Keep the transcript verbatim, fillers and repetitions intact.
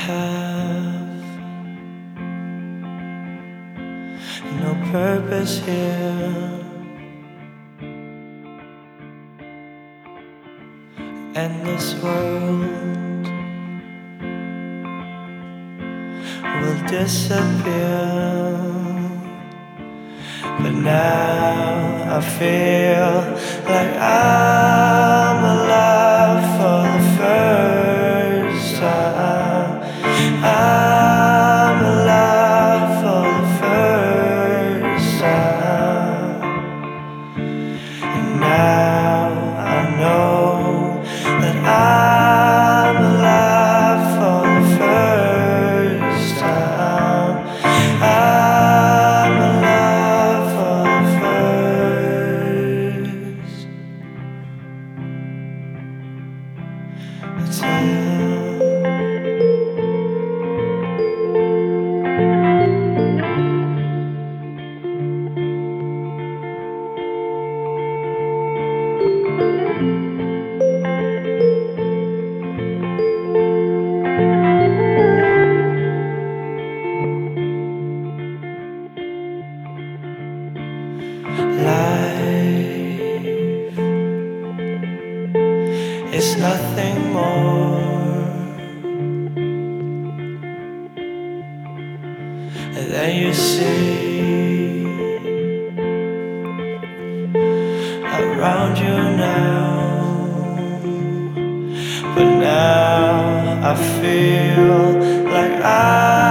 have no purpose here, and this world will disappear. But now I feel like I'm alive for the first time. I'm alive for the first time. And now I know that I'm alive for the first time. I'm alive for the first time. Life is nothing more than you see around you now. But now I feel like I